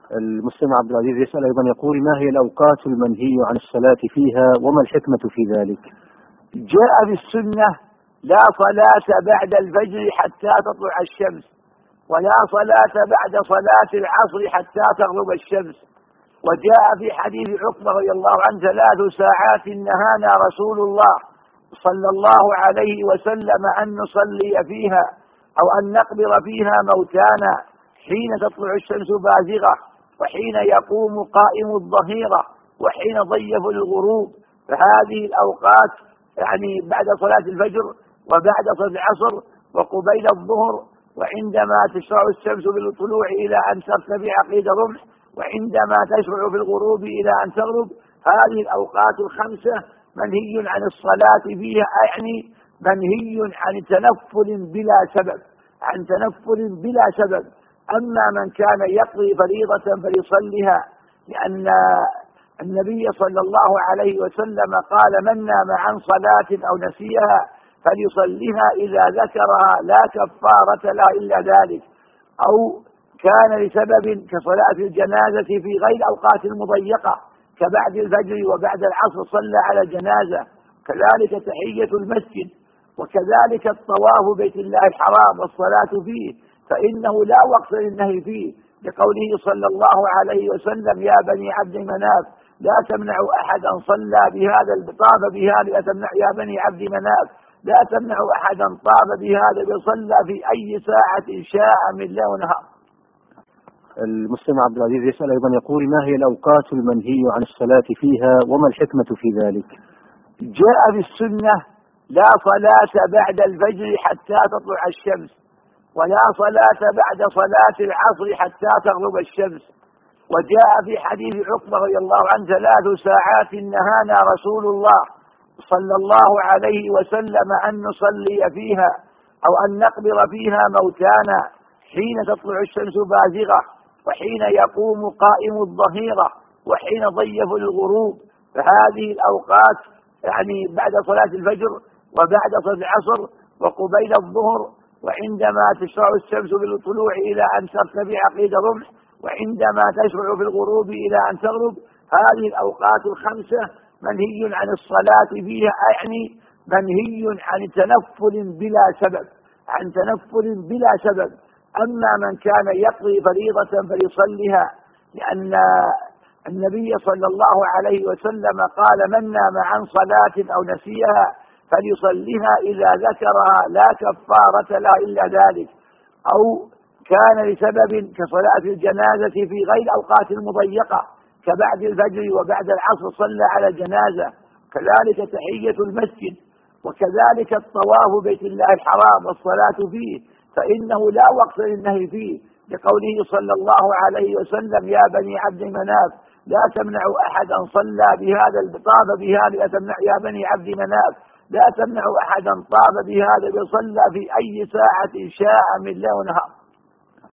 المسلم عبد العزيز يسأل أيضا يقول: ما هي الأوقات المنهي عن الصلاة فيها وما الحكمة في ذلك؟ جاء في السنة: لا صلاة بعد الفجر حتى تطلع الشمس، ولا صلاة بعد صلاة العصر حتى تغرب الشمس. وجاء في حديث عقبة رضي الله عنه: 3 ساعات نهانا رسول الله صلى الله عليه وسلم أن نصلي فيها أو أن نقبر فيها موتانا، حين تطلع الشمس بازغة، وحين يقوم قائم الظهيرة، وحين ضيف الغروب. فهذه الأوقات يعني بعد صلاة الفجر وبعد صلاة العصر وقبيل الظهر، وعندما تشرع الشمس بالطلوع إلى أن ترتفع قيد رمح، وعندما تشرع في الغروب إلى أن تغرب. هذه الأوقات الخمسة منهي عن الصلاة فيها، يعني منهي عن تنفل بلا سبب، عن تنفل بلا سبب. أما من كان يقضي فريضة فليصلها، لأن النبي صلى الله عليه وسلم قال: من نام عن صلاة أو نسيها فليصلها إذا ذكرها لا كفارة لها إلا ذلك. أو كان لسبب كصلاة الجنازة في غير الأوقات المضيقة كبعد الفجر وبعد العصر صلى على الجنازة، كذلك تحية المسجد، وكذلك الطواف بيت الله الحرام والصلاة فيه، فإنه لا وقت للنهي فيه، لقوله صلى الله عليه وسلم: يا بني عبد مناف لا تمنعوا أحدا صلى بهذا طاف بهذا، لا تمنع يا بني عبد مناف لا تمنعوا أحدا طاف بهذا وصلى في أي ساعة شاء من ليل ونهار. المسلم عبد العزيز يسأل أيضا يقول: ما هي الأوقات المنهي عن الصلاة فيها وما الحكمة في ذلك؟ جاء في السنة: لا صلاة بعد الفجر حتى تطلع الشمس، ولا صلاة بعد صلاة العصر حتى تغرب الشمس. وجاء في حديث عقبة رضي الله عنه: 3 ساعات نهانا رسول الله صلى الله عليه وسلم أن نصلي فيها أو أن نقبر فيها موتانا، حين تطلع الشمس بازغة، وحين يقوم قائم الظهيرة، وحين ضيف الغروب. فهذه الأوقات يعني بعد صلاة الفجر وبعد صلاة العصر وقبيل الظهر، وعندما تشرع الشمس بالطلوع إلى أن ترتفع قيد رمح، وعندما تشرع في الغروب إلى أن تغرب. هذه الأوقات الخمسة منهي عن الصلاة فيها، يعني منهي عن تنفل بلا سبب، عن تنفل بلا سبب. أما من كان يقضي فريضة فليصلها، لأن النبي صلى الله عليه وسلم قال: من نام عن صلاة أو نسيها فليصلها إذا ذكرها لا كفارة لها إلا ذلك. أو كان لسبب كصلاة الجنازة في غير الأوقات المضيقة كبعد الفجر وبعد العصر صلى على الجنازة، كذلك تحية المسجد، وكذلك الطواف بيت الله الحرام والصلاة فيه، فإنه لا وقت للنهي فيه، لقوله صلى الله عليه وسلم: يا بني عبد مناف لا تمنعوا أحدا صلى بهذا طاف بهذا، لا تمنع يا بني عبد مناف لا تمنعوا أحدا طاف بهذا وصلى في أي ساعة شاء من ليل ونهار.